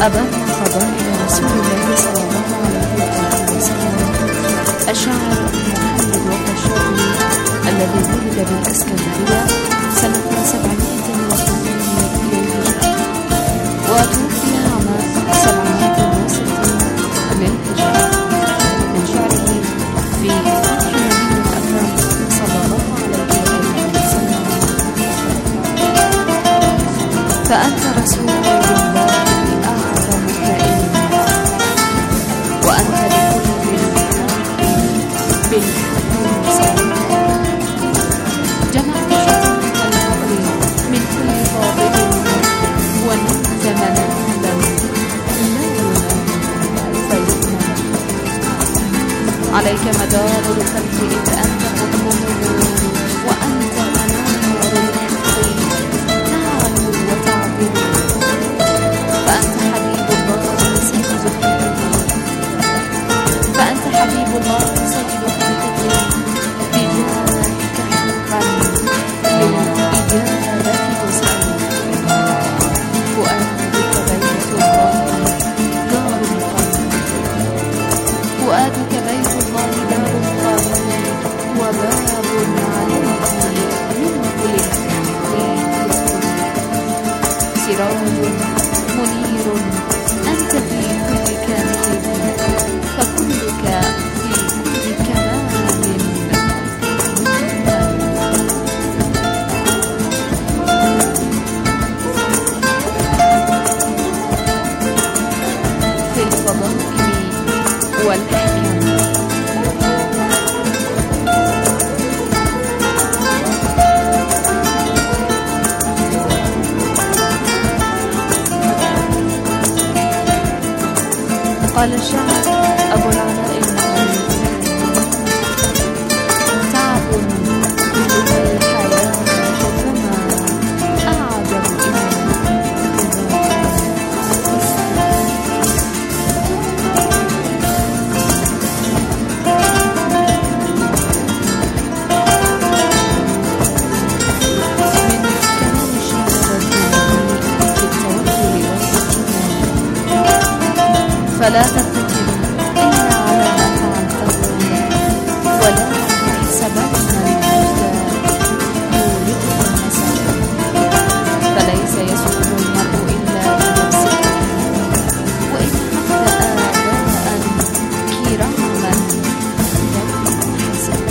أبان فضائل رسول الله صلى الله عليه وسلم الشاعر محمد وفا الشاطبي الذي ولد بالإسكندرية سنة 702 للهجرة وتوفي عام 760 للهجرة. من شعره في مدح النبي الأكرم صلى الله عليه وسلم: فأنت رسول الله أعظم كائن، وأنت لكل الخلق بالحكم سليم. جمعت شطرة الفقر من كل فاضل، ونلت منالا لا فيؤمن. عليك مدار الخلق إذ أنت قطبه، وأنت منار الحق تعلو وتعبر. فأنت حبيب الله سيد خلقه، فأنت حبيب الله سيد خلقه، بجاهك حقا للإجابة تسأل. فؤادك بيت الله دار القانون، فؤادك بيت الله دار القانون، وباب عليه من كل الحق يدخل. سراج منير أنت في كل كامل، فكلك في كل كمال مكتمل. في الفضائل والأحيان قال الشاعر أبو العلاء المعلم: تعب كلها الحياة فما أعجب فلا تتكل إلا على ما فعلته، ولا تحسبن المجد يورثه النسب. فليس يسود المرء إلا بنفسه، وإن حتى آباء كراما لم يحسب.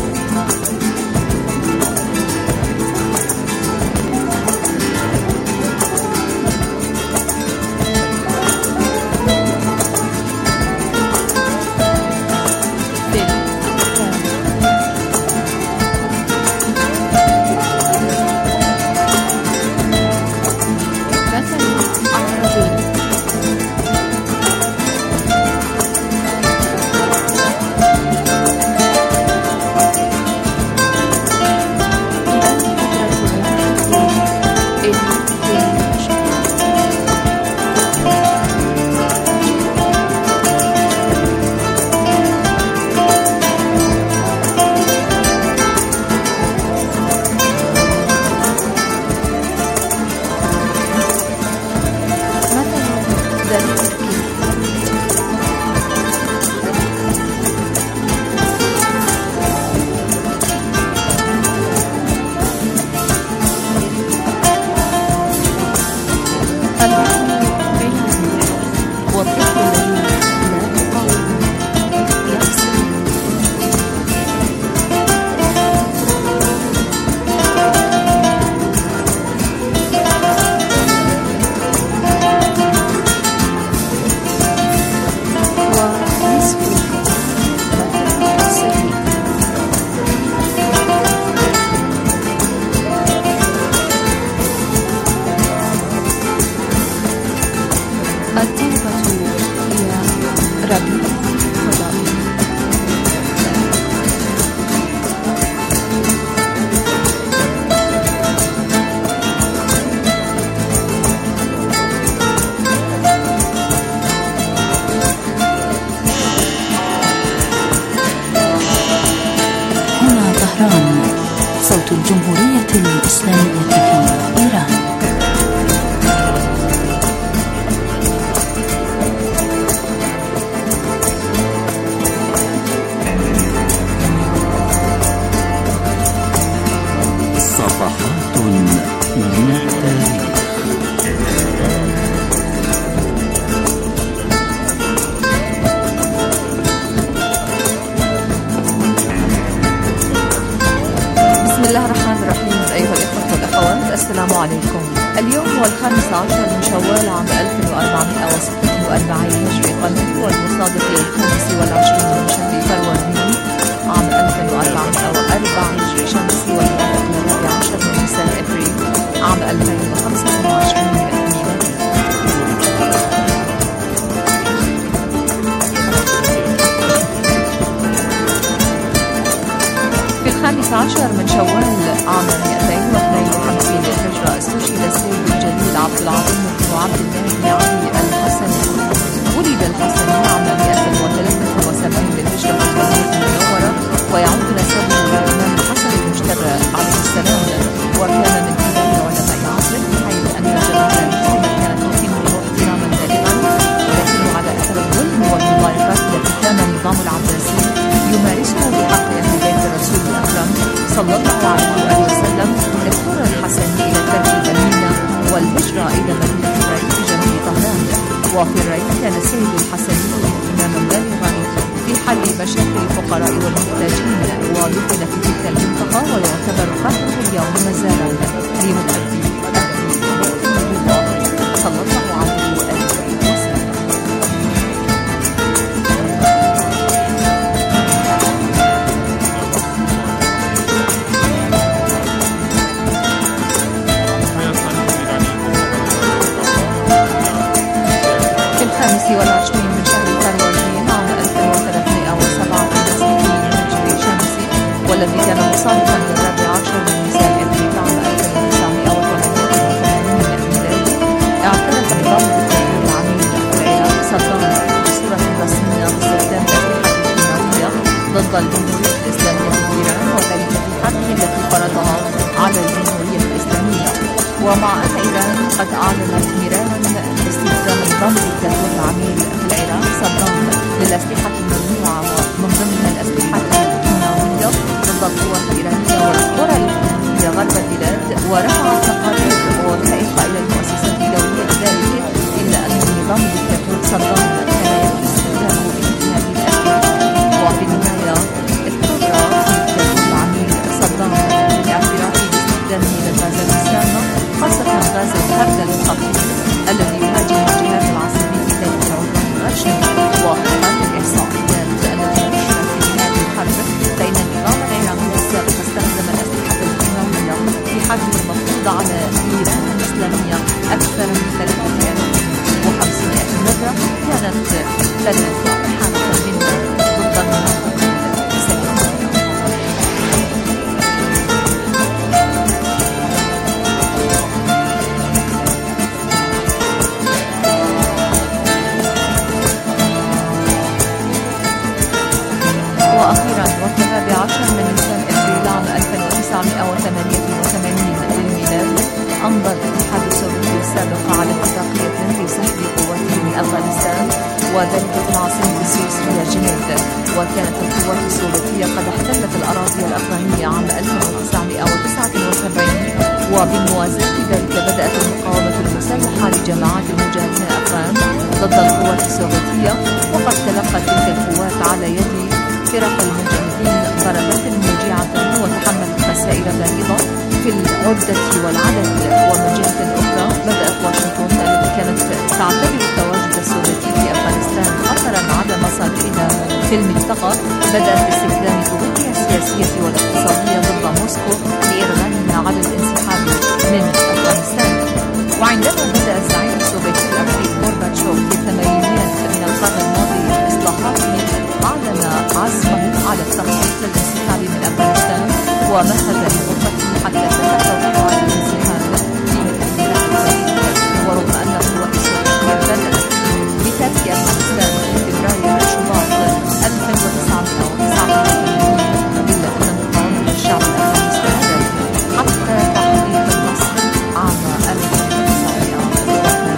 صوت الجمهورية الإسلامية في إيران. الله الرحمن الرحيم. أيها الإخوة والأخوات، السلام عليكم. اليوم هو 15 من شوال عام 1446 هجري قمري، والمصادف لل25 من شهر فروردين عام 1404 هجري شمسي، والموافق ل11 من نيسان أبريل عام 2025 ميلادي. في 15 من شوال عام 252 للهجرة استشهد السيد الجليل عبد العظيم بن عبد الله بن علي الحسني. ولد الحسني عام 173 للهجرة في المدينة المنورة، ويعود نسبه إلى الإمام الحسن المجتبى عليه السلام، وكان من كبار علماء عصره، بحيث أن جميع الأمة كانت تقيمه احتراما دائما، ولكنه على أثر الظلم والمضايقات التي كان النظام العباسي يمارسها بحق أهل بيت الرسول الأكرم صلى الله عليه وسلم، اضطر الحسني إلى ترك المدينة والهجرة إلى مدينة الريف بجنوب طهران. وفي الريف كان السيد الحسني إماما بالغا في حل مشاكل الفقراء والمحتاجين، ودفن في تلك المنطقة، ويعتبر قبره اليوم مزارا لمحبي أهل بيت الله صلى الله عليه وآله وسلم. في 25 من شهر فروردين عام 1367 هجري شمسي، والذي كان مصادفا لل14 من نيسان أبريل عام 1988 ميلادي، اعترف نظام الدكتاتور العميد في العراق صدام بصورة رسمية باستخدام أسلحة كيماوية ضد الجمهورية الإسلامية في إيران، وذلك في حربه التي فرضها على الجمهورية الإسلامية. ومع أن إيران قد أعلنت مرارا باستخدام نظام الدكتاتور العميد في العراق صدام للأسلحة الممنوعة، ومن ضمنها الأسلحة الكيماوية ضد القوات الإيرانية والقرى الإسلامية غرب البلاد، ورفعت تقارير وثائقة إلى المؤسسات الدولية بذلك، إلا أن النظام الدكتاتور صدام كان يرفض استخدامه بمثل هذه الأسلحة. وفي النهاية اضطر الدكتاتور العميد صدام للاعتراف باستخدامه للغاز السامة، خاصة غاز الخردل الخطير الذي يهاجم الجهات العسكرية في ذلك العدوان الغاشم. وحقق الإحصائيات التي نشرت في هذه الحرب، فإن النظام العراقي السابق استخدم الأسلحة الكيماوية في حربه المفروضة على إيران الإسلامية أكثر من 350 مرة، كانت ثلاث حالة منها ضد المناطق السيئة. وأخيرا وفي 14 من نيسان أبريل عام 1988 للميلاد، أمضى الاتحاد السوفيتي السابق على اتفاقية لسحب قواته من أفغانستان، وذلك في العاصمة السويسرية جنيف. وكانت القوات السوفيتية قد احتلت الأراضي الأفغانية عام 1979، وبموازاة ذلك بدأت المقاومة المسلحة لجماعات المجاهدين الأفغان ضد القوات السوفيتية، وقد تلقت تلك القوات على يد فرق المجاهدين ضربات موجعة، وتحملت خسائر بالغة في العدة والعدد. ومن جهة أخرى بدأت واشنطن التي كانت تعتبر التواجد السوفيتي في أفغانستان خطرا على مصالحها في المنطقة، بدأت باستخدام ضغوطها السياسية والاقتصادية ضد موسكو لإرغامها على الانسحاب من أفغانستان. وعندما بدأ الزعيم السوفيتي الأمريكي غورباتشوف في الثمانينات من القرن الماضي إصلاحاته، أعلن عزمه على التخطيط للانسحاب من أفغانستان، ومهد لخطته حتى تتطور على الانسحاب في مثل ذلك. ورغم أن القوات السوفيتية بدأت بترك أفغانستان في فبراير شباط 1989، إلا أن مقاومة الشعب الأفغاني استمرت حتى تحقيق النصر عام 1992.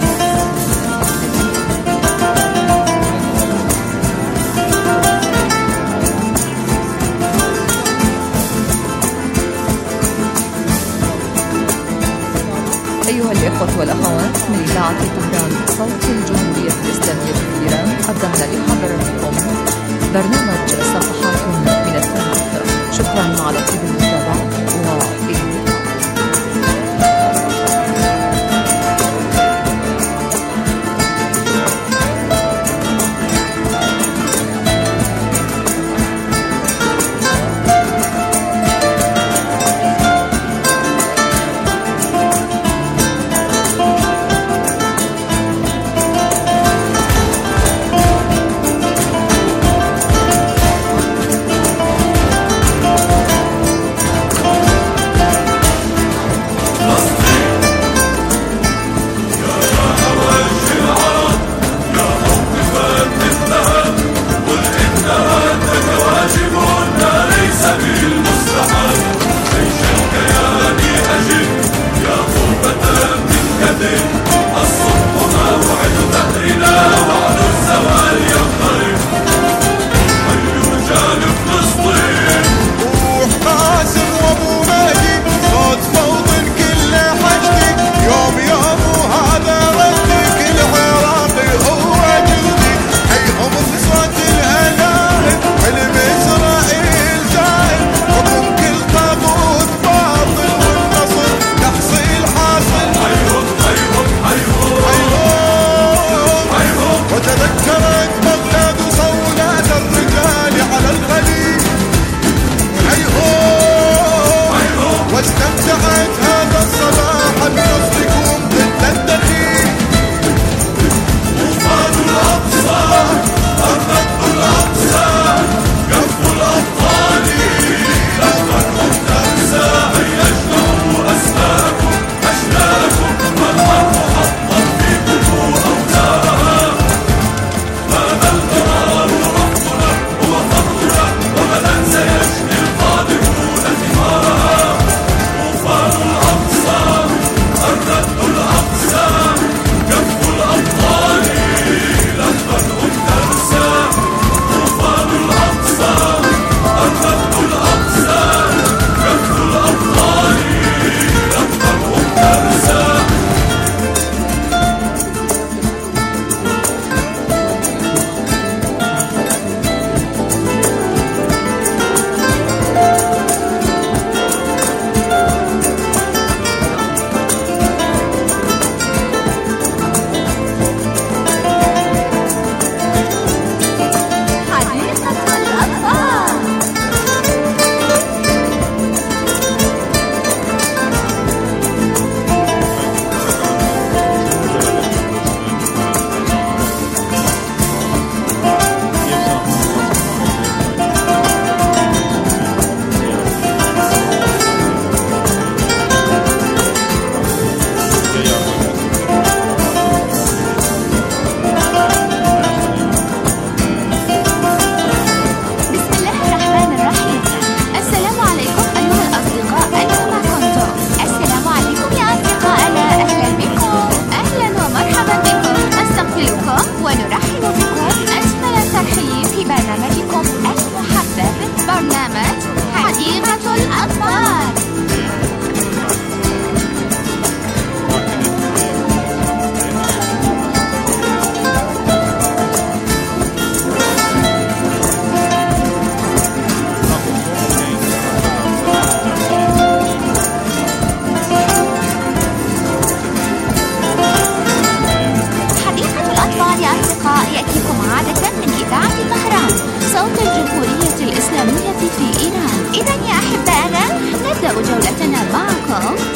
أيها الإخوة والأخوات، من إذاعة طهران صوت الجمهورية الإسلامية في إيران، قدمنا لحضراتكم برنامج صفحات من التاريخ. شكرا على طيب المتابعة.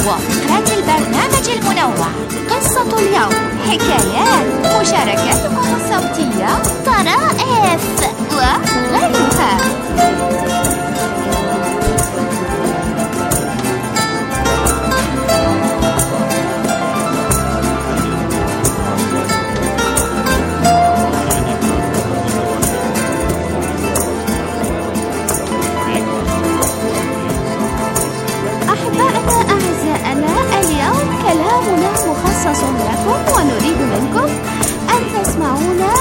وفقرات البرنامج المنوع، قصة اليوم، حكايات، مشاركاتكم الصوتية، طرائف وغيرها. كلامنا مخصص لكم ونريد منكم أن تسمعونا.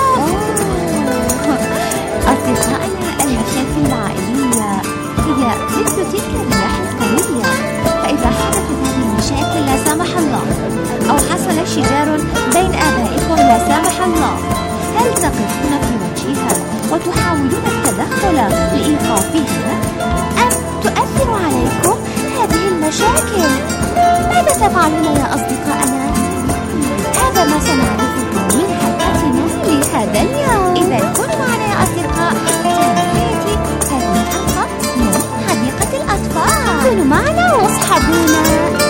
أصدقائنا، المشاكل العائلية هي مثل تلك الرياح القوية، فإذا حدثت هذه المشاكل لا سمح الله، أو حصل شجار بين آبائكم لا سمح الله، هل تقفون في وجهها وتحاولون التدخل لإيقافها، أم تؤثر عليكم هذه المشاكل؟ ماذا تفعلون يا أصدقائنا؟ هذا ما سنعرفه من حلقتنا لهذا اليوم. إذا كونوا معنا يا أصدقاء حتى نهاية هذه الحلقة من حديقة الأطفال. كونوا معنا واصحبونا.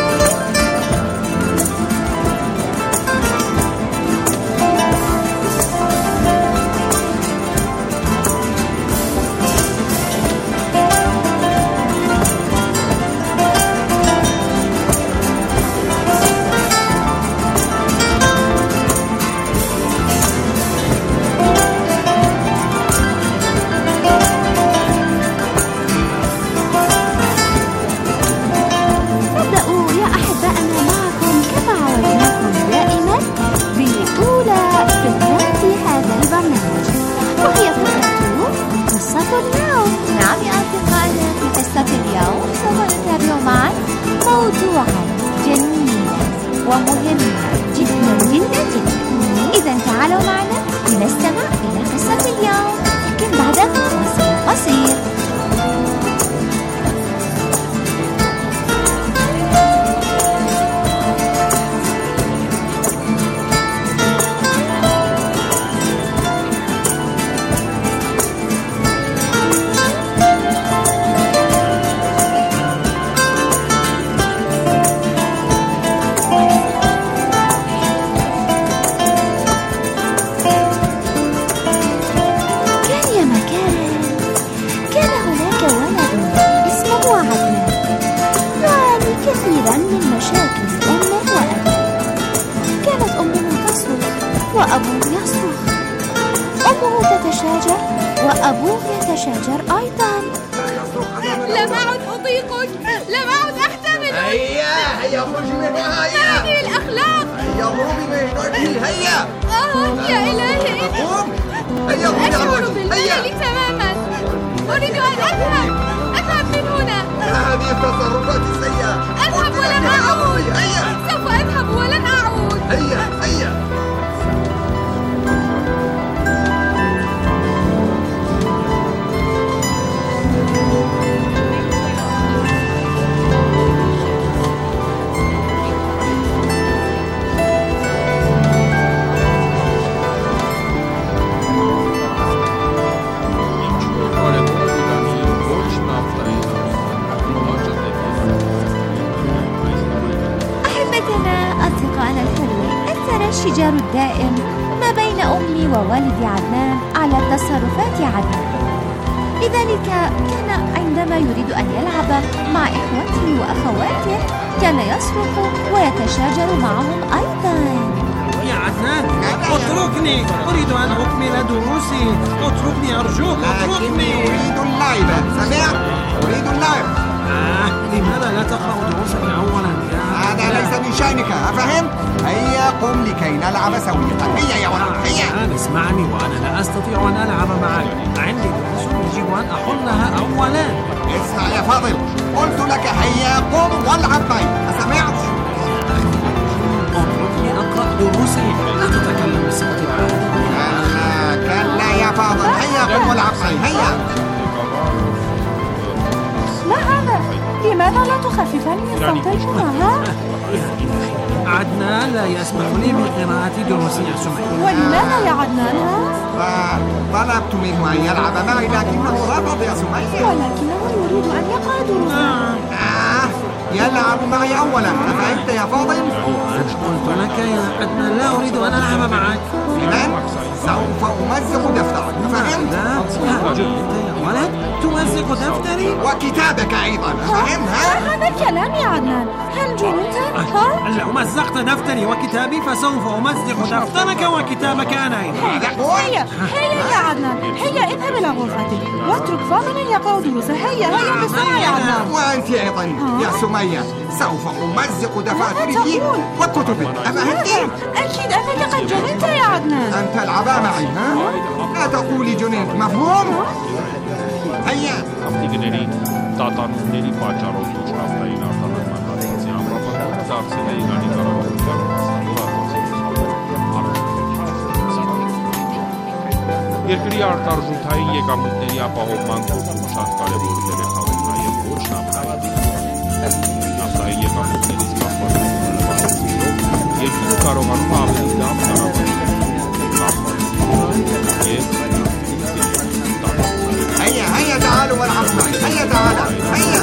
ومهمة جدا جدا جدا. إذا تعالوا معنا لنستمع إلى قصة اليوم، لكن بعد فاصل قصير. وأبوه يصرخ، أمه تتشاجر وأبوه يتشاجر أيضا. لم أعد أطيقك، لم أعد أحتمل. هيا خرجي من هنا. هيا هذه الأخلاق. هيا هروبي من هنا. هيا يا إلهي، أشعر بالملل تماما. أريد أن أذهب من هنا. هذه التصرفات السيئة. أذهب ولن أعود. سوف أذهب ولن أعود. هيا الشجار الدائم ما بين أمي ووالدي عدنان على تصرفات عدنان. لذلك كان عندما يريد أن يلعب مع إخوته وأخواته كان يصرخ ويتشاجر معهم أيضا. يا عدنان، اتركني، أريد أن أكمل دروسي. اتركني أرجوك، اتركني. أريد اللعب. سمعت؟ أريد اللعب. لماذا لا تقرأ دروسك أولا هذا ليس من شأنك، أفهم؟ هيا قم لكي نلعب سويا. هيا يا ولد، هيا. اسمعني، وأنا لا أستطيع أن ألعب معك. عندي دروس يجب أن أحلها أولا. اسمع يا فاضل، قلت لك هيا قم والعب معي، أسمعت؟ اتركني أقرأ دروسي، لا تتكلم بصوت عالي. كلا يا فاضل، هيا قم والعب معي. هيا. ما هذا؟ لماذا لا تخففني من صوت الجمعة؟ عدنان لا يسمح لي بقراءة دروسي يا سمية. ولماذا يا عدنان؟ طلبت منه أن يلعب معي لكنه رفض يا سمية. ولكنه يريد أن يقرأ دروسه. يلعب معي أولا، أفهمت يا فاضل؟ قلت لك يا عدنان لا أريد أن ألعب معك. لمن؟ سوف أمزق دفترك، أفهمت؟ لا يا ولد، تمزق دفتري؟ وكتابك أيضا، أفهم؟ هذا الكلام يا عدنان، هل جننت؟ لو مزقت دفتري وكتابي فسوف أمزق دفترك وكتابك أنا أيضا. هيا يا عدنان، هيا اذهب إلى غرفتك واترك فاضل يقرأ دروسه. هيا بسرعة يا عدنان. وأنت أيضا يا سمية، سوف أمزق دفاترك وكتبك، أفهمت؟ أكيد أنك قد جننت يا عدنان. أن تلعبا معي، ها؟ لا تقولي جننت، مفهوم؟ هيا. Ամնիգների տատանումների պատճառով միջնորդային արտադրության ամրապնդումը դարձել է Իրանի կառավարության Երկրի արտարժութային եկամուտների ապահովման գործում շատ կարևոր դեր է խաղում նաև ոչ նավթային։ Նավթային եկամուտներից կախված երկիրը կարողանում է ավելի լավ هيا تعالوا والعبوا معي، هيا تعالى، هيا.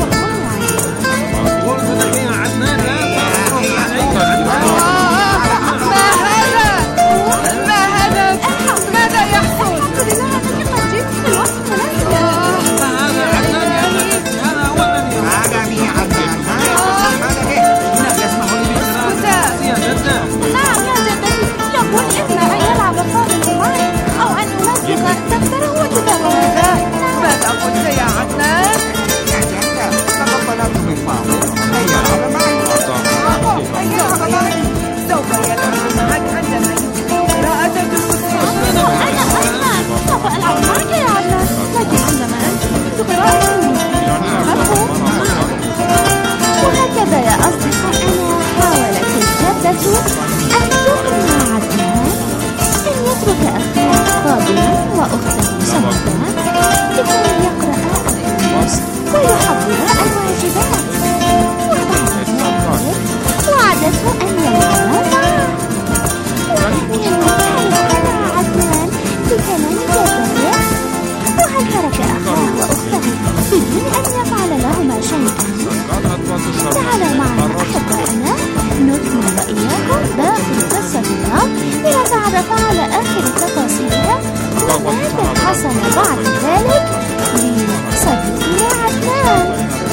قلت لك يا عدنان لا تعرف علي. ما هذا؟ ماذا يحصل؟ الحمد لله أنك قد جئت في الوقت المناسب. هذا عدنان يا ولدي، هذا هو الذي هذا بي عدنان، هذا به. لا يسمح لي بالقراءة يا جدة. نعم يا جدتي، يقول إما أن يلعب فاضل معي أو أن أمزق دفتره وكتابه. ماذا قلت يا عدنان؟ يا جدة، لقد طلبت من فاضل هيا العب معي. سوف يلعب معك عندما ينتهي قراءة دروسه. أنا سوف ألعب معك يا عدنان، لكن عندما أنت قراءة مفهوم؟ وهكذا يا أصدقائنا حاولت الجدة أن تقنع عدنان أن يترك أخاه فاضلا وأخته سمكة لكي يقرأ الدروس ويحضر الواجبات. وبعد ذلك وعدته أن يلعب معه، ولكن هل اقتنع عدنان بكلام جدته؟ وهل ترك أخاه وأخته بدون أن يفعل لهما شيئا؟ تعالوا معنا أحبائنا نكمل وإياكم باقي قصة اليوم لنتعرف على آخر تفاصيلها وماذا حصل بعد ذلك لصديقنا عدنان.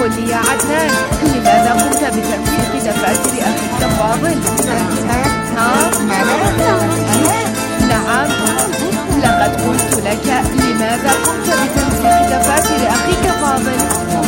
قل لي يا عدنان، لماذا قمت بتمزيق دفاتر أخيك فاضل؟ نعم، لقد قلت لك لماذا قمت بتمزيق دفاتر أخيك فاضل؟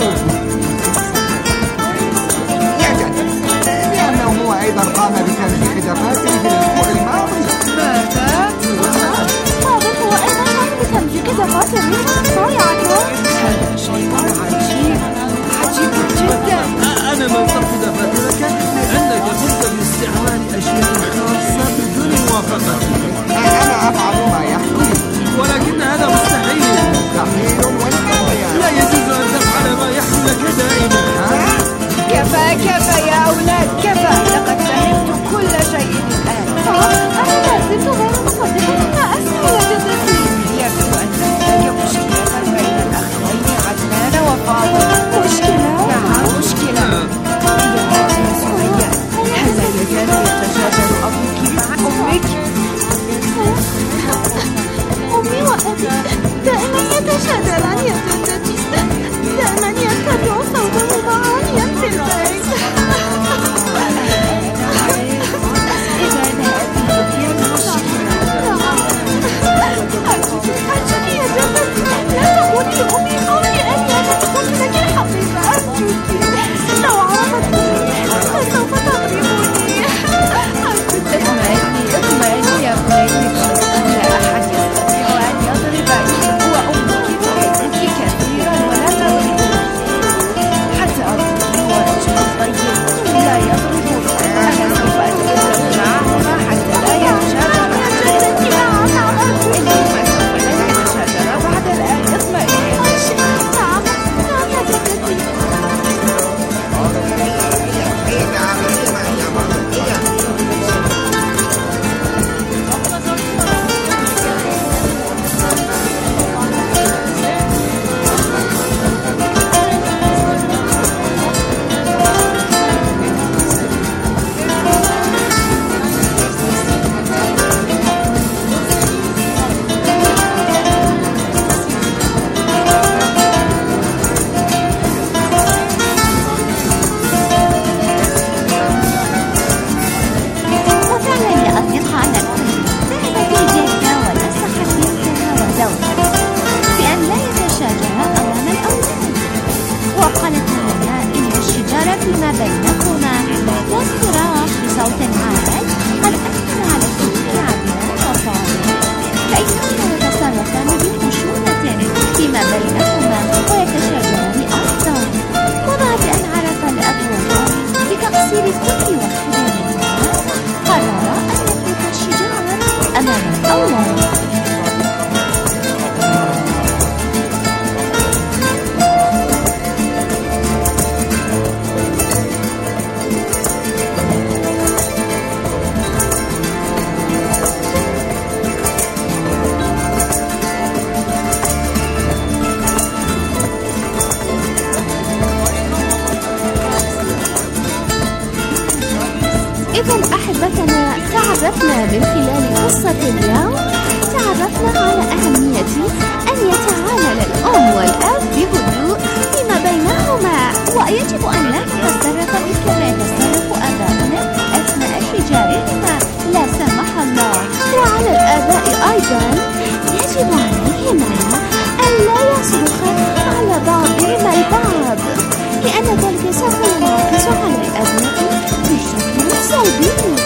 يا جد، لأنه هو أيضا قام بتمزيق دفاتر في الأسبوع الماضي. ماذا؟ فاضل هو أيضا قام بتمزيق دفاتر رائعة. هذا شيء عجيب جدا. أنا نظفت دفاترك لأنك قمت باستعمال أشياء خاصة بدون موافقتي. أنا أفعل ما يحلو، ولكن هذا مستحيل. مستحيل والكفاية. لا يجوز أن تفعل ما يحلو لك دائما. كفى يا أولاد، كفى. لقد فهمت كل شيء الآن. أنا ما زلت غير مصدقة ما أسمع يا جدتي. يبدو أن هناك مشكلة بين الأخوين عدنان وفاضل. مشكلة؟ نعم، مشكلة. يا سوريا، هل لا يزال يتشاجر أبوك مع أمك؟ أمي وأبي دائما يتشاجران يا جدتي. دائما يرتفع صوتهما عاليا في البيت. أرجوك يا جدتي، لا تقولي لأمي أو لأبي أن تكون لك الحقيقة. أرجوك، لو عرفت أمي فسوف تضربني. اطمئني يا بنيتي، لا أحد يستطيع أن يضربك، وأمك تحبك كثيرا ولا تضربك. حتى أبوك هو رجل طيب لا يضربك. أنا سوف أتكلم معهما حتى لا يتشاجرا. إنهما سوف لا يتشاجرا بعد الآن. اطمئني. نعم يا جدتي. وفعلا يا أصدقائنا ذهبت الجدة ونصحت بنتها وزوجها بأن لا يتشاجرا أمام الأولاد، وقالت لهما إن الشجار فيما بينهما والصراخ بصوت عال قد أثر على سلوك عدنان وفاضل، فإنهما يتصرفان بخشونة فيما بينهما ويتشاجران أيضا. وبعد أن عرف الأب والأم بتقصير كل واحد منهما قرر أن يترك الشجار أمام الأولاد. إذا أحبتنا، تعرفنا من خلال قصة اليوم على أهمية أن يتعامل الأم والأب بهدوء فيما بينهما، ويجب أن لا نتصرف مثل ما يتصرف آباؤنا أثناء حجارهما لا سمح الله. وعلى الآباء أيضا يجب عليهما أن لا يصرخا على بعضهما البعض، لأن ذلك سوف ينعكس على الأبناء بشكل سلبي.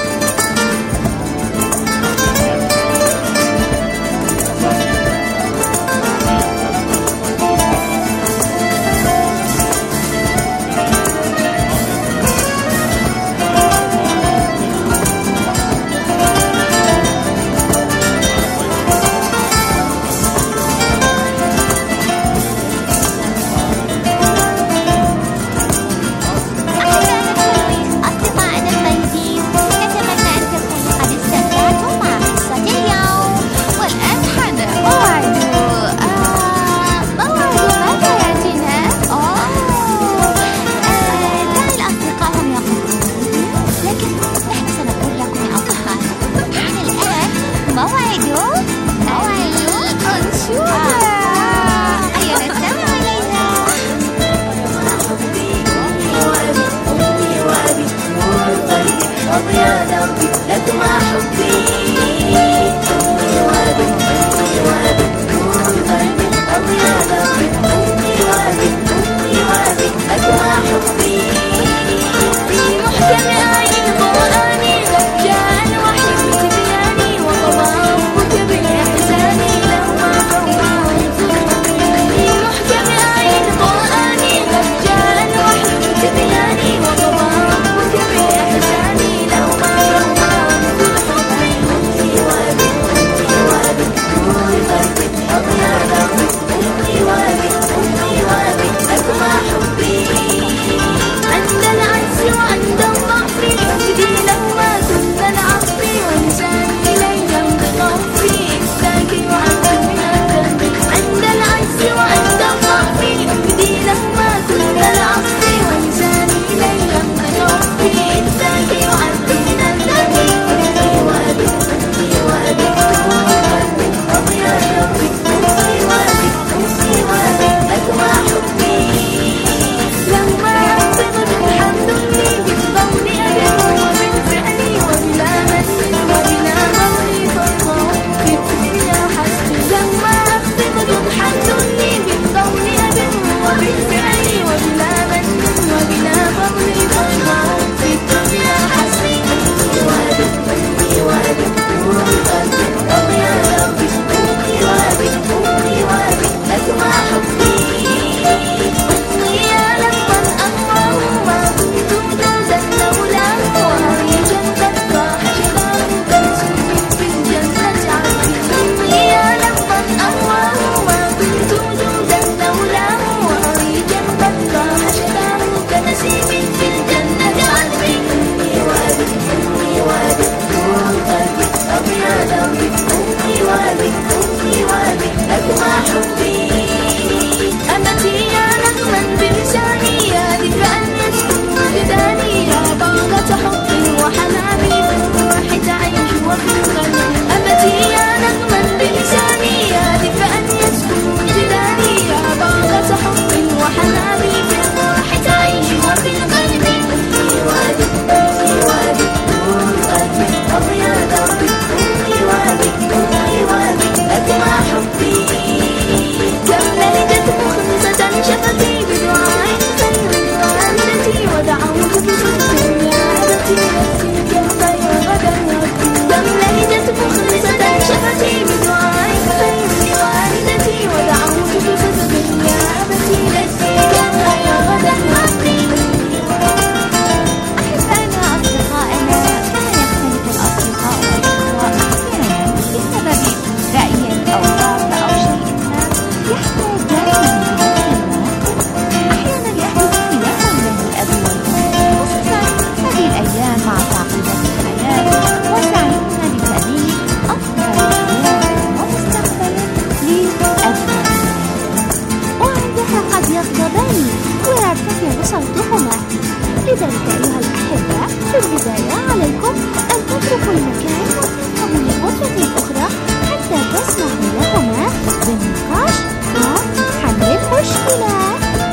صوتهما. لذلك أيها الأحبة، في البداية عليكم أن تتركوا المكان وتنتبهوا لغرفة أخرى حتى تسمعوا لهما بالنقاش وحل المشكلة.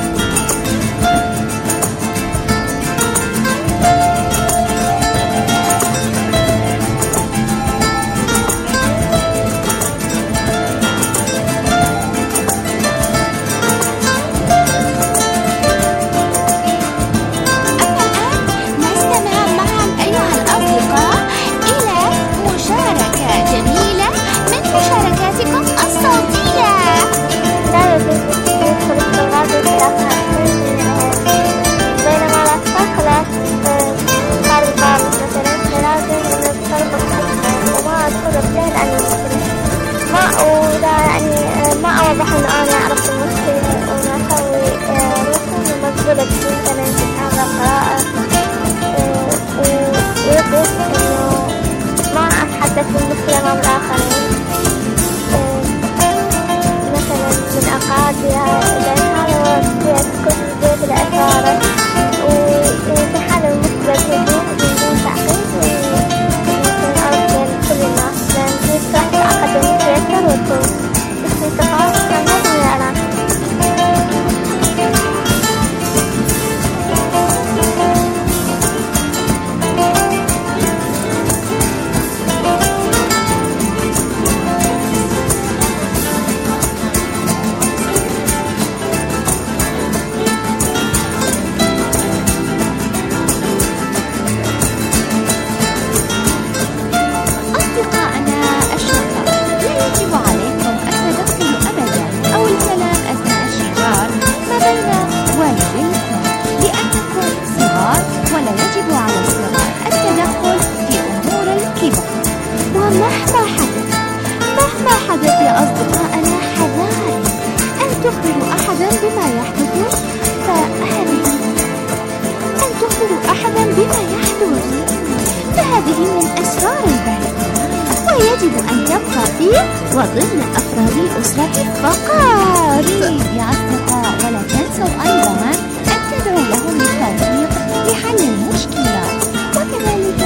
وضمن أفراد الأسرة فقط يا أصدقاء. ولا تنسوا أيضا أن تدعوا لهم بالتوفيق لحل المشكلات، وكذلك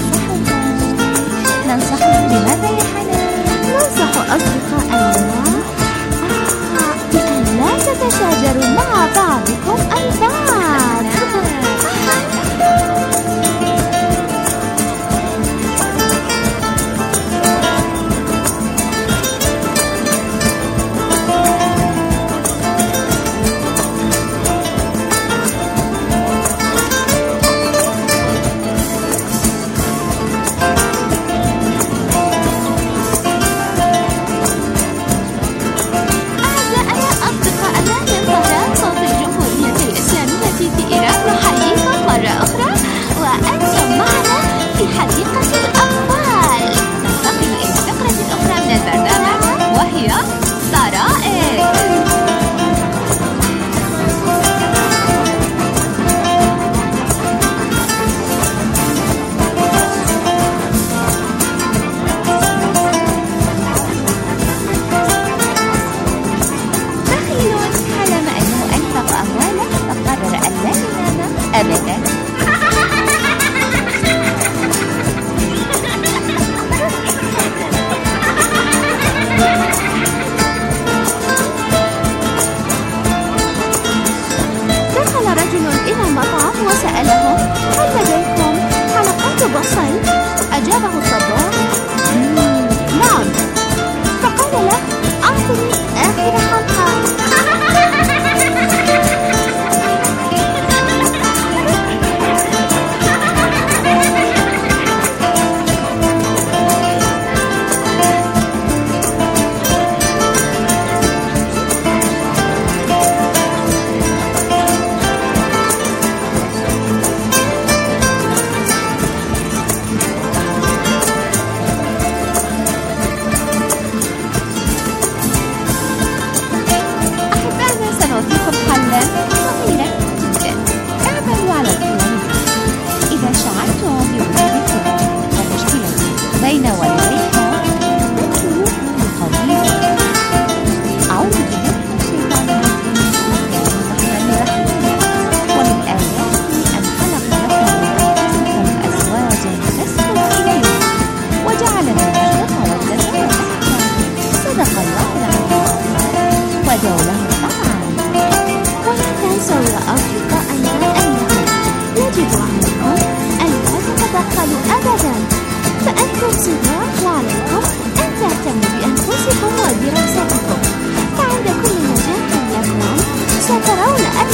ننصحهم بماذا يا حنان؟ ننصح أصدقائنا بأن لا تتشاجروا مع بعضكم البعض. أجابه الطباخ نعم، فقال له أعطني آخر حلقة.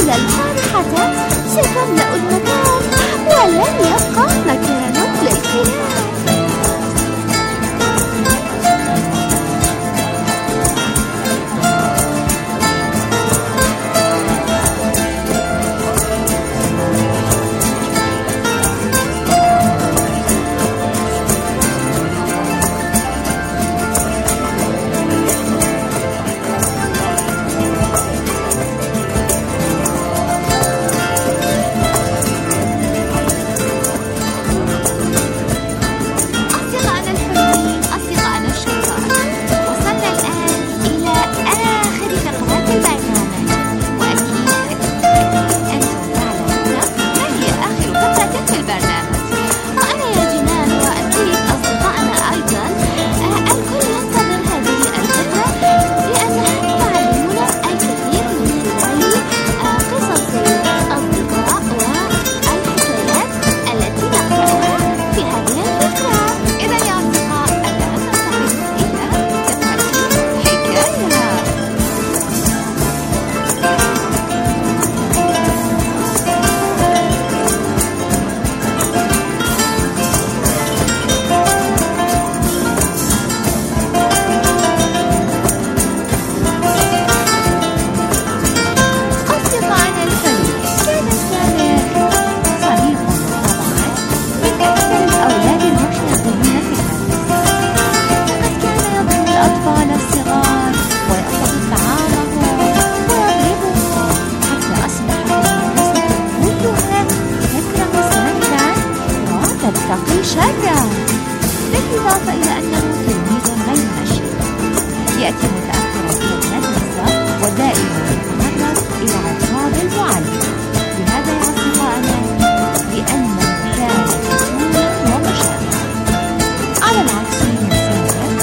أن الفرحة ستملأ المكان ولن يبقى مكان للخلاف. بالإضافة إلى أنه تلميذ غير نشيط يأتي متأخرا إلى المدرسة ودائما يتعرض إلى عقاب المعلم. لهذا يا أصدقائنا لأنه كان كسولا ومشاغبا. على العكس من سامر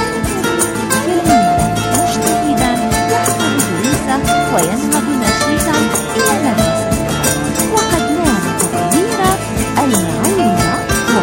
تلميذا مجتهدا يحفظ دروسه ويذهب نشيطا إلى المدرسة، وقد نام تقدير المعلمة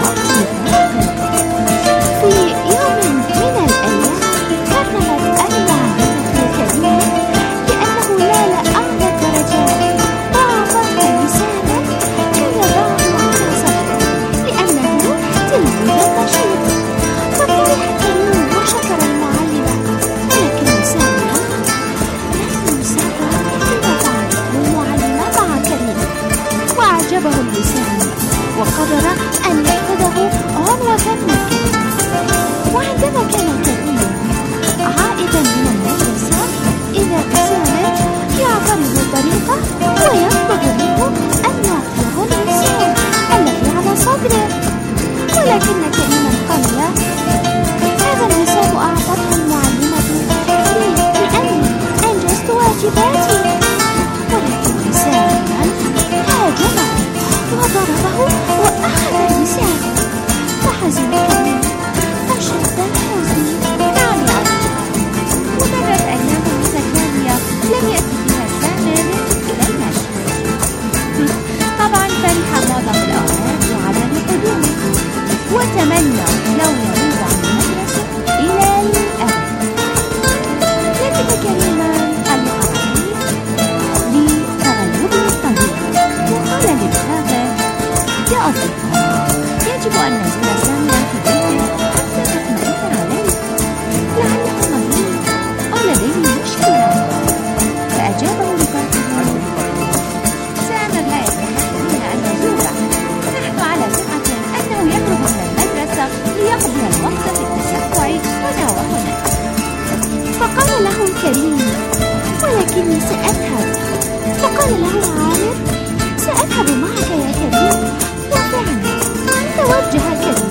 في يوم من الأيام قررت المعلمة الكريمة لأنه نال أعلى الدرجات ضاعفته لسانا كي يضعه على صدره لأنه تلميذ نشيط. ففرح كريم وشكر المعلمة، ولكن سامر لم يسر بما فعلته المعلمة مع كريم، وأعجبه اللسان وقرر أن يأخذه عنوة من كريم. وعندما كان كريم عائدا من المدرسة إذا بسامر يعترض طريقه ويطلب منه أن يعطيه اللسان الذي على صدره، ولكن كريما قال له هذا اللسان أعطته المعلمة لي لأني أنجزت واجباتي. ولكن سامرا هاجمه وضربه وأخذ اللسان، فحزن كريم فشد الحزن. نعم يا أصدقائي، ومرت أيام متتالية لم يأتي فيها سامر إلى المدرسة. طبعا فرح معظم الأولاد بعدم قدومه وتمنى لو يعود عن المدرسة إلى الأبد، لكن كريما ألقى عليه لتغلبه الطبيعي وقال للآخر يا أصدقائي يجب أن نزور سامرا في بيته حتى تطمئن عليه، لعله مريض أو لديه مشكلة. فأجابه لفرحه سامر لا يستحق منا أن نزوره، نحن على ثقة أنه يخرج من المدرسة ليقضي الوقت في التسكع هنا وهنا. فقال له كريم ولكني سأذهب. فقال له عامر سأذهب معك يا كريم. وفعلا توجه كريم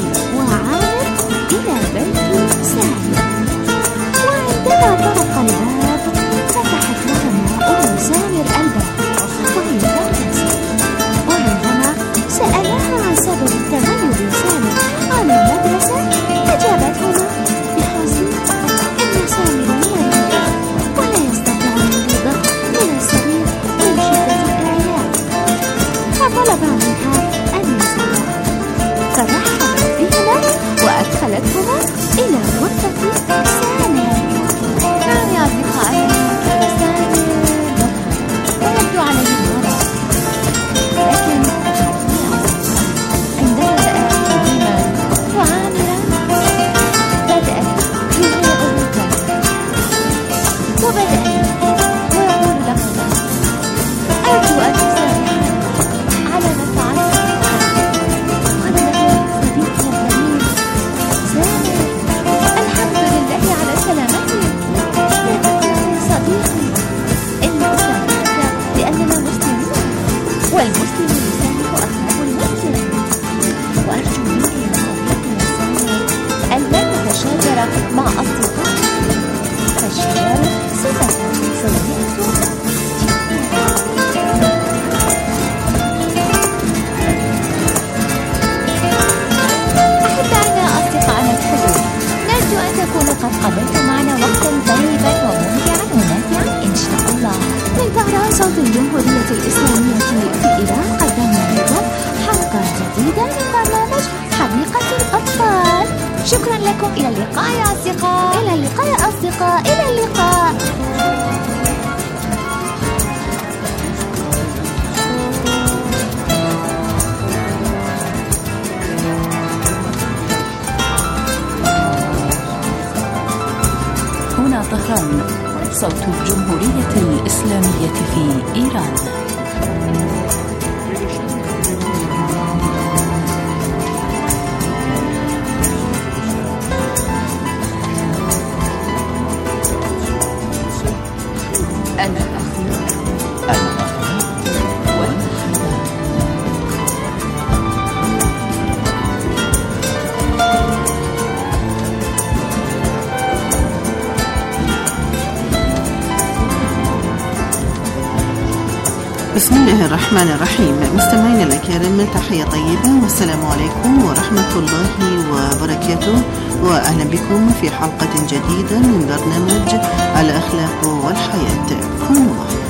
الإسلامية في إيران قدمنا لكم حلقة جديدة من برنامج حديقة الأطفال. شكرا لكم، إلى اللقاء يا أصدقاء. إلى اللقاء يا أصدقاء، إلى اللقاء. هنا طهران، صوت الجمهورية الإسلامية في إيران. بسم الله الرحمن الرحيم. مستمعينا الكرام، تحية طيبة والسلام عليكم ورحمة الله وبركاته، وأهلا بكم في حلقة جديدة من برنامج الأخلاق والحياة. كونوا معنا.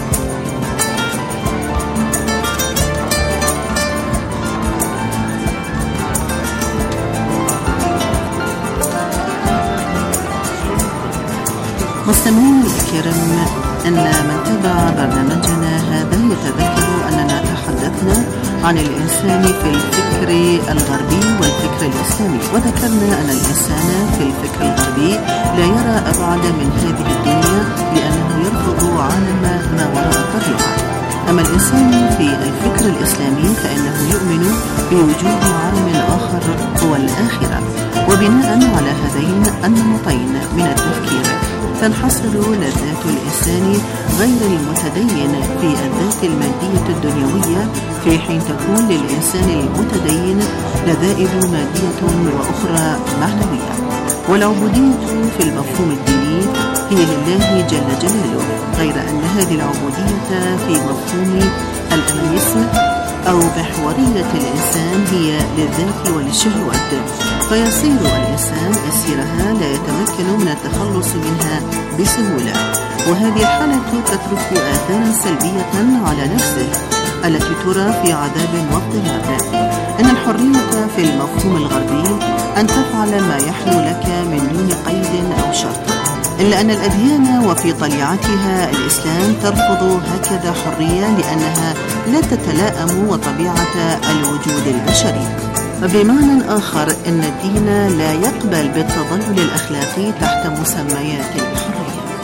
مستمعينا الكرام، أن من تابع برنامجنا هذا يتذكر أننا تحدثنا عن الإنسان في الفكر الغربي والفكر الإسلامي، وذكرنا أن الإنسان في الفكر الغربي لا يرى أبعد من هذه الدنيا لأنه يرفض عالم ما وراء الطبيعة. أما الإنسان في الفكر الإسلامي فإنه يؤمن بوجود عالم آخر هو الآخرة، وبناء على هذين النمطين من التفكير تنحصر لذات الإنسان غير المتدين في الذات المادية الدنيوية، في حين تكون للإنسان المتدين لذائذ مادية وأخرى معنوية. والعبودية في المفهوم الديني هي لله جل جلاله، غير أن هذه العبودية في مفهوم الأمانيسم أو محورية الإنسان هي للذات وللشهوات، فيصير الإنسان أسيرها لا يتمكن من التخلص منها بسهولة، وهذه الحالة تترك آثارا سلبية على نفسه التي ترى في عذاب واضطهاد. إن الحرية في المفهوم الغربي أن تفعل ما يحلو لك من دون قيد أو شرط، إلا أن الأديان وفي طليعتها الإسلام ترفض هكذا حرية لأنها لا تتلائم وطبيعة الوجود البشري. بمعنى آخر، إن الدين لا يقبل بالتضلل الأخلاقي تحت مسميات الحرية.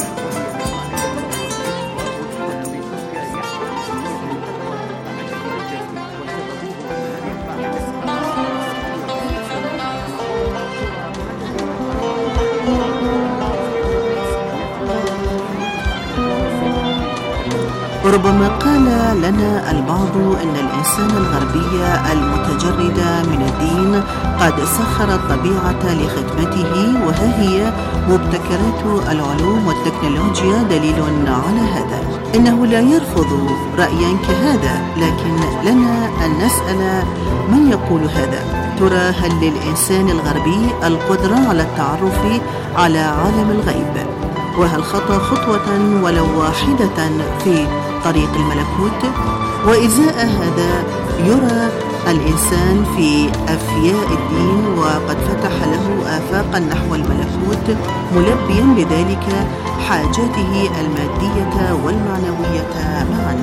ربما قال لنا البعض إن الإنسان الغربي المتجرد من الدين قد سخر الطبيعة لخدمته، وها هي مبتكرات العلوم والتكنولوجيا دليل على هذا. إنه لا يرفض رأيا كهذا، لكن لنا أن نسأل من يقول هذا. ترى هل للإنسان الغربي القدرة على التعرف على عالم الغيب؟ وهل خطى خطوة ولو واحدة في طريق الملكوت؟ وإزاء هذا يرى الإنسان في أفياء الدين وقد فتح له آفاقا نحو الملكوت، ملبيا بذلك حاجاته المادية والمعنوية معا.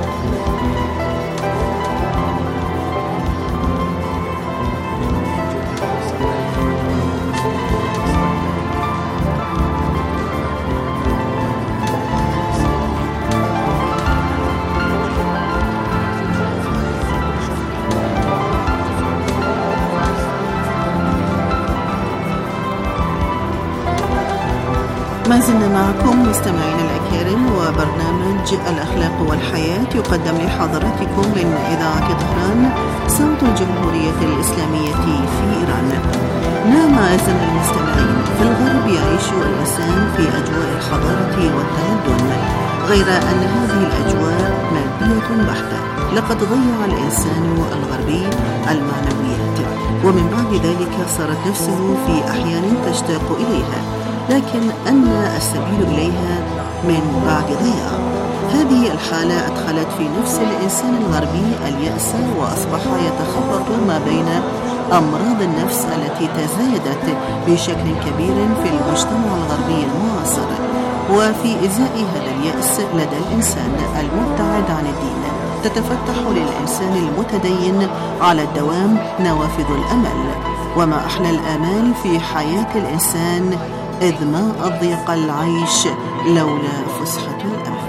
ما زلنا معكم مستمعين الأكارم، وبرنامج الأخلاق والحياة يقدم لحضراتكم من إذاعة طهران صوت الجمهورية الإسلامية في إيران. نعم أعزائنا المستمعين، في الغرب يعيش الإنسان في أجواء الحضارة والتمدن، غير أن هذه الأجواء مادية بحتة. لقد ضيع الإنسان الغربي المعنويات، ومن بعد ذلك صارت نفسه في أحيان تشتاق إليها، لكن أن السبيل إليها من بعد ضياع. هذه الحالة أدخلت في نفس الإنسان الغربي اليأس، وأصبح يتخبط ما بين أمراض النفس التي تزايدت بشكل كبير في المجتمع الغربي المعاصر. وفي إزاء هذا اليأس لدى الإنسان المبتعد عن الدين تتفتح للإنسان المتدين على الدوام نوافذ الأمل. وما أحلى الآمال في حياة الإنسان، إذ ما أضيق العيش لولا فسحة الأمل.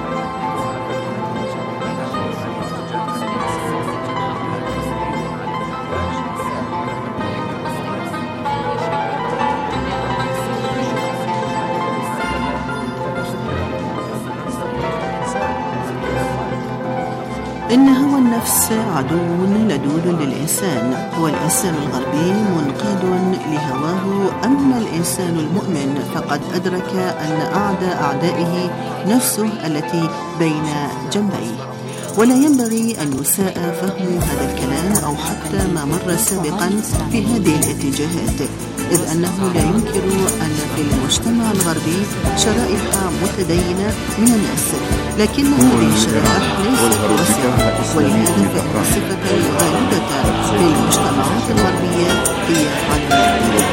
إن هوى النفس عدو لدود للإنسان، والإنسان الغربي منقاد لهواه. أما الإنسان المؤمن فقد أدرك أن أعدى أعدائه نفسه التي بين جنبيه. ولا ينبغي أن يساء فهم هذا الكلام أو حتى ما مر سابقا في هذه الاتجاهات، إذ أنه لا ينكر أن في المجتمع الغربي شرائح متدينة من الناس، لكن هذه الشرائح ليست واسعة، ولهذا فإن الصفة الغالبة في المجتمعات الغربية هي على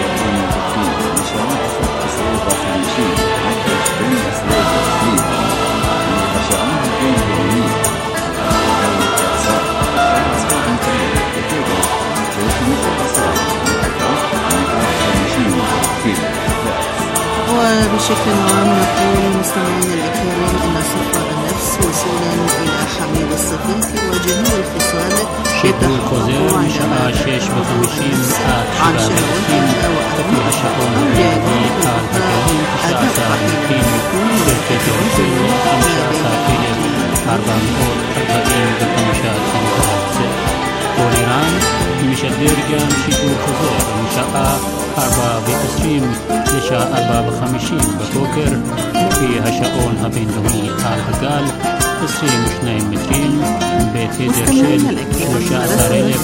وبشكل عام نقول مستمعينا الكرام أن صفة النفس وصولا إلى حميد الصفات وجميع الخصال يتحقق عندما عن شهوتها وأهمها أو جاهلية أدق والإيران مشدرجة مشيتو خزور مشاء 24 لشاء 54 بكوكر فيها شاؤون هبين دوني الهقال 22 مترين بيت درشل وشاء ساريلك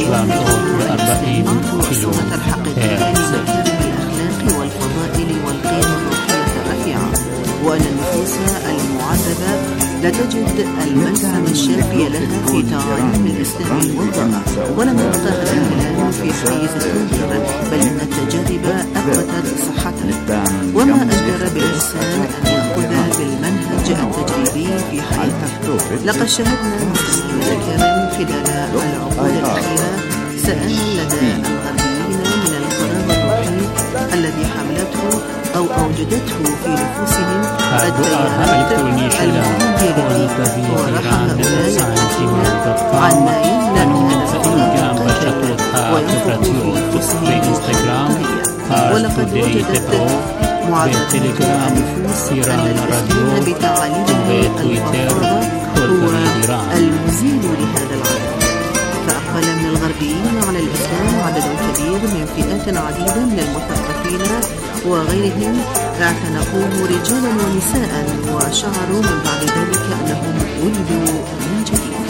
740 كيلو هرتز. الأخلاق والفضائل والقيم الروحية الرفيعة، وأن النفوس المعذبة لا تجد الملزم الشافي لها في تعاليم الإسلام الوضع. ولم يقطع هذا الكلام في حيز التنظير، بل أن التجارب أثبتت صحته. وما أجدر بالإنسان أن يأخذ بالمنهج التجريبي في حياته. لقد شاهدنا مستمعينا خلال العقود الأخيرة سآلا لدى الغربيين من الفراغ الروحي الذي حملته أو أوجدته في نفوسهم التيارات المنهجية، ورحل هؤلاء يبحثون عن ما يملأ هذا الفراغ وينفقوا في أنفسهم. ولقد وجدت معدات النفوس الذين بتعاليم الفضاء هو المزيد لهذا العالم. فأقبل من الغربيين على الإسلام عدد كبير من فئات عديدة من المثقفين وغيرهم، اعتنقوه رجالا ونساء، وشعروا من بعد ذلك أنهم ولدوا من جديد.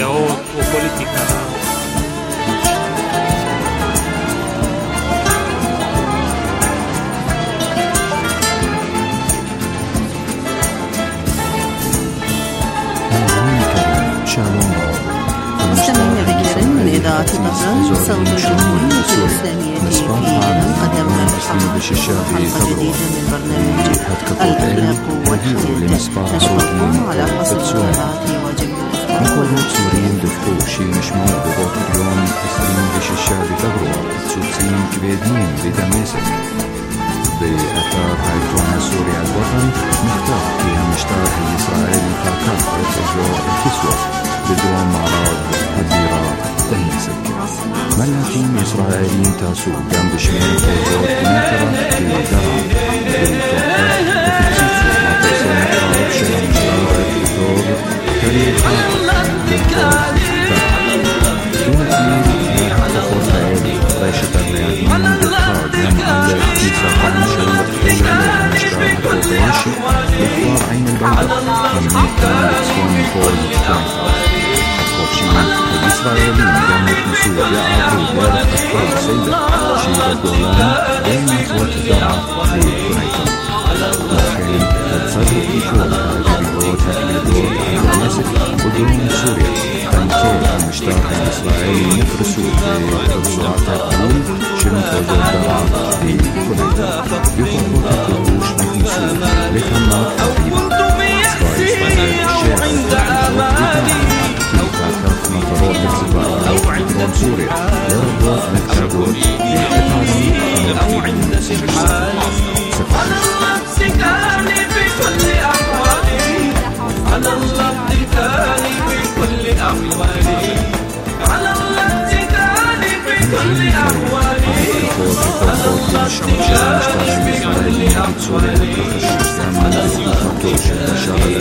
مستمعين ذكرا من إذاعة طهران صوت الجمهورية الإسلامية في إيران، قدمنا لكم حلقة جديدة من برنامج الأخلاق والحياة. نشكركم على حسن المتابعة وجميع نقول مبسورين دفحوشي مشمول بباكر يوم 26 فبراير تسوسين كبيدين بدمشق بأثار هايتونا سوريا الوطن مختار فيها مشتاق الإسرائيلي فاكر إجراء الكسوة بدون أعراض هديرة تهيسك. ملاكين إسرائيليين تاسو جنب شمال فوزات كنيترة في الدرع بالفاكر وفي كسوة ما تسمى قرب شلم مشتاق الدور تاريخ بالفاكر دون أمين لا تخور فعلي ريشة الرياضيين بالفاكر يمعلق في ساقان شلم بخيلة مشتاق الدورش بإخبار عين البلدة من ميتان لتسكون فوز الإسرائيليين جنب نسوء يعرفوا دار أطفال سيدة شيبة الجولان بين أخوة الدرع للكنيسة. لكن تتصدق في شغل القوات الكبيرة على دمشق ودروم سوريا تنكيل المشتاق الإسرائيلي مفرسو برسوع تقول شرم فوزو الدرع في كوريا يخبط الكروش مكنسو لكنات حبيبة إسرائيل عند الأواني كيف كف مطارات الزباء دروم سوريا لربط مكتبون أو عند سجحاني على الله اتكالي بكل أحوالي على الله اتكالي بكل أحوالي على الله اتكالي بكل أحوالي على الله اتكالي بكل أحوالي على الله اتكالي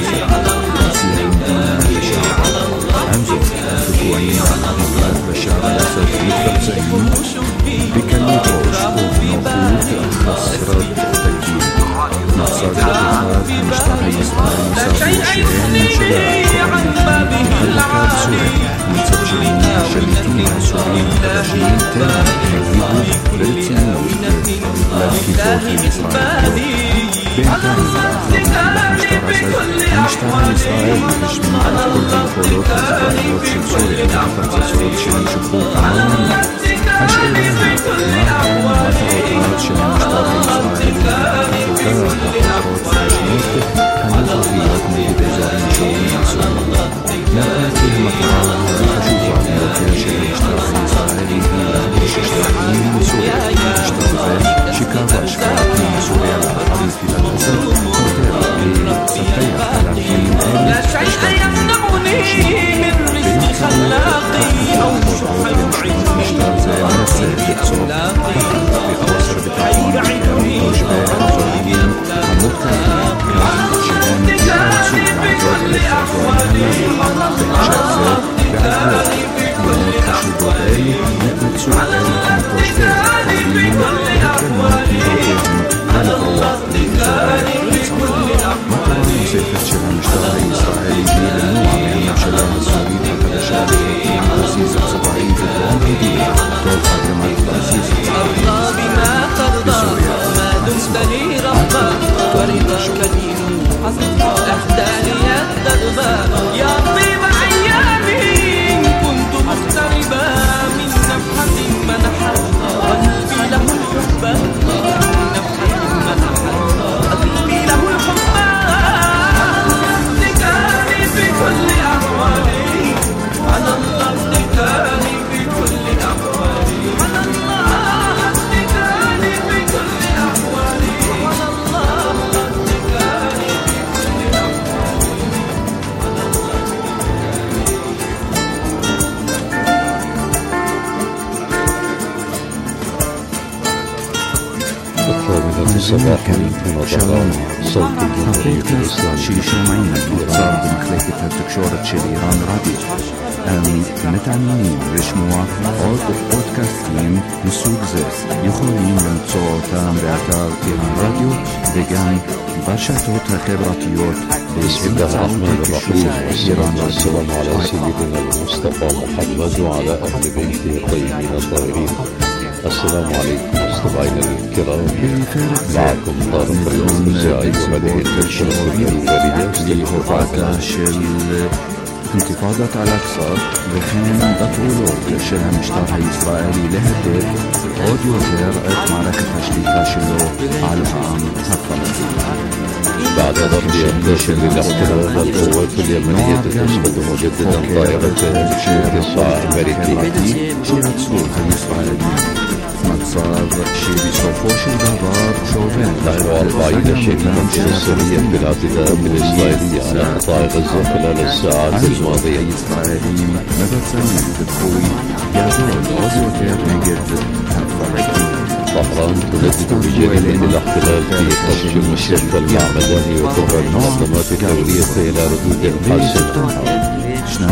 بشار الأسد يتبزعين بكلمة ونقود خسرت تكبير نصر الدخاد مشتاق إسرائيل مسافر شرين شباب الكاب سوريا متسجلين شريطين سوريين مدرجين تاني يجيبوا للتنوي للكيفوت إسرائيل بينتهي مشتاق إسرائيل بشمل كل الخلوط الزبائيات في سوريا تفتصل شرين شفوق عمالنا أشعرها ما كان مطرطات شرين مشتاق إسرائيل وخطوط عشنيته كانت فيات من بجارين شوين سوريا نرأتي المطرات أشوفها من شرين مشتاق إسرائيل في إسرائيل من سوريا مشتاق شيكاغو أشكال من سوريا العربي في الأسد هوتيل بسفية على لا شيء يمنعني من رزق خلاقي أو شح معيني في أخلاقي حي عيني بكل أحوالي على الله اتكالي بكل أحوالي على الله اتكالي بكل أحوالي على الله اتكالي بكل أحوالي مسافة شبه مشتاق إسرائيلي بالنوع من شباب السوريين وتبشاري عزيز الصباعي في الدوام هدية توقع جمال العزيز أرضى بما ترضى ما دمت لي ربا ورضاك لي أهدى لي الدربا يا طيب أيامي كنت مغتربا من نفحة منحت قلبي له الحب من نفحة منحت قلبي له الحب اتكالي بكل أحوالي على الله اتكالي بكل أحوالي على الله اتكالي بكل أحوالي على الله اتكالي بكل الصباح من شلون صوت الجمهورية الإسلامية شيشو معين صار بمخلكة التكشورة شل إيران راديو متعنين رشموا עוד פודקאסטים מסוג זה יכולים למצוא אותם באתר איראן רדיו וגם ברשתות החברתיות الرحمن الرحيم والسلام على سيدنا المصطفى محمد وعلى أهل بيته الطيبين الطاهرين. السلام عليكم مستمعينا الكرام، معكم طارق الأوزاعي وهذه التنشرة الفريدة للهفعة انتفاضة الأقصى וכן בפעולות של המשטר הישראלי להדק עוד יותר את מערכת השליטה שלו על העם הפלסטיני. بعد ضرب ينتشر الاحتلال القوات اليمنية تسقط مجددا طائرتين بشكل أمريكي שירצו הישראלים מצב שבסופו של דבר שובר نحن 40 شهيدا فلسطينيا بالاعتداء الإسرائيلي على قطاع غزة خلال الساعات الماضية. הישראלים מבצעים דיכוי גדול עוד יותר נגד הפלסטינים. طهران تندد بجانب الاحتلال في قصف المستشفى المعمداني وتدعو المنظمات الدولية إلى ردود حاسمة.